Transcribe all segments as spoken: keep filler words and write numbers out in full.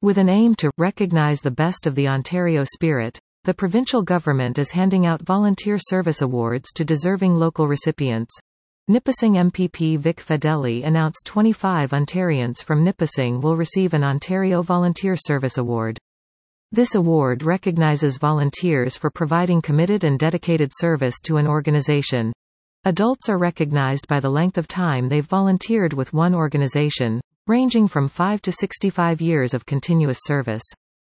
With an aim to recognise the best of the Ontario spirit, the provincial government is handing out volunteer service awards to deserving local recipients. Nipissing M P P Vic Fedeli announced twenty-five Ontarians from Nipissing will receive an Ontario Volunteer Service Award. This award recognises volunteers for providing committed and dedicated service to an organization. Adults are recognized by the length of time they've volunteered with one organization, ranging from five to sixty-five years of continuous service.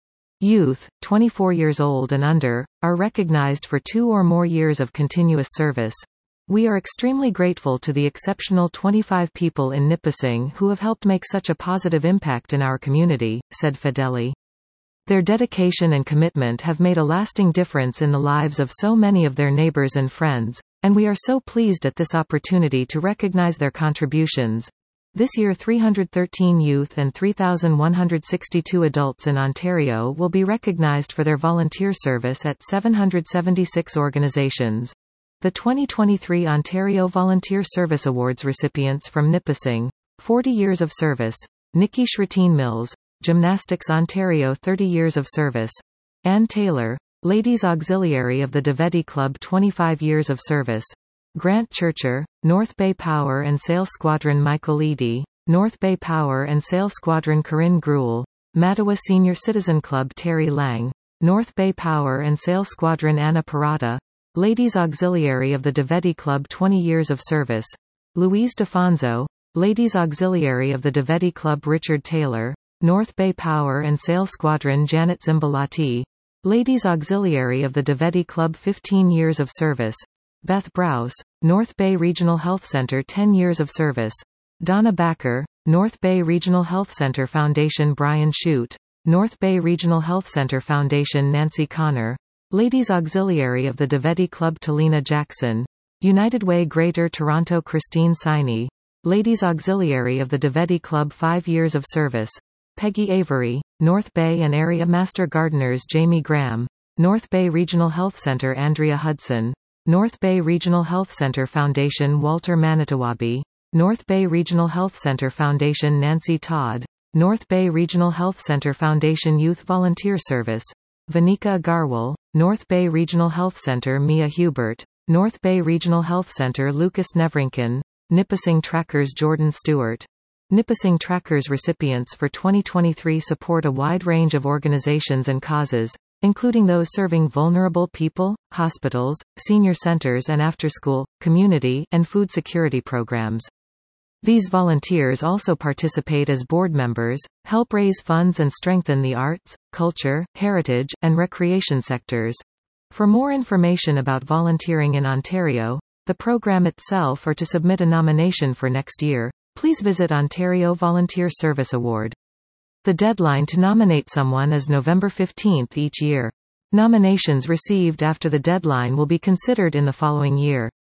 Youth, twenty-four years old and under, are recognized for two or more years of continuous service. We are extremely grateful to the exceptional twenty-five people in Nipissing who have helped make such a positive impact in our community, said Fedeli. Their dedication and commitment have made a lasting difference in the lives of so many of their neighbors and friends, and we are so pleased at this opportunity to recognize their contributions. This year three hundred thirteen youth and three thousand one hundred sixty-two adults in Ontario will be recognized for their volunteer service at seven hundred seventy-six organizations. The twenty twenty-three Ontario Volunteer Service Awards recipients from Nipissing, forty years of service, Nikki Shratine Mills, Gymnastics Ontario thirty years of service, Ann Taylor, Ladies Auxiliary of the Deveti Club twenty-five years of service, Grant Churcher, North Bay Power and Sail Squadron Michael Eady, North Bay Power and Sail Squadron Corinne Gruel, Mattawa Senior Citizen Club Terry Lang, North Bay Power and Sail Squadron Anna Parada, Ladies Auxiliary of the Deveti Club twenty years of service, Louise DeFonso, Ladies Auxiliary of the Deveti Club Richard Taylor, North Bay Power and Sail Squadron Janet Zimbalati, Ladies Auxiliary of the Deveti Club fifteen years of service, Beth Browse, North Bay Regional Health Center ten years of service, Donna Backer, North Bay Regional Health Center Foundation Brian Shute, North Bay Regional Health Center Foundation Nancy Connor, Ladies Auxiliary of the Deveti Club Talina Jackson, United Way Greater Toronto Christine Siney, Ladies Auxiliary of the Deveti Club five years of service, Peggy Avery, North Bay and Area Master Gardeners Jamie Graham, North Bay Regional Health Center Andrea Hudson, North Bay Regional Health Center Foundation Walter Manitowabi, North Bay Regional Health Center Foundation Nancy Todd, North Bay Regional Health Center Foundation Youth Volunteer Service, Vanika Agarwal, North Bay Regional Health Center Mia Hubert, North Bay Regional Health Center Lucas Nevrinkin, Nipissing Trackers Jordan Stewart. Nipissing Trackers recipients for twenty twenty-three support a wide range of organizations and causes, including those serving vulnerable people, hospitals, senior centers and after-school, community, and food security programs. These volunteers also participate as board members, help raise funds and strengthen the arts, culture, heritage, and recreation sectors. For more information about volunteering in Ontario, the program itself or to submit a nomination for next year, please visit Ontario Volunteer Service Award. The deadline to nominate someone is November fifteenth each year. Nominations received after the deadline will be considered in the following year.